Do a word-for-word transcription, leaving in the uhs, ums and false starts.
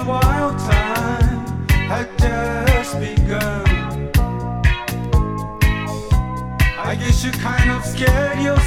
wild time had just begun. I guess you kind of scared yourself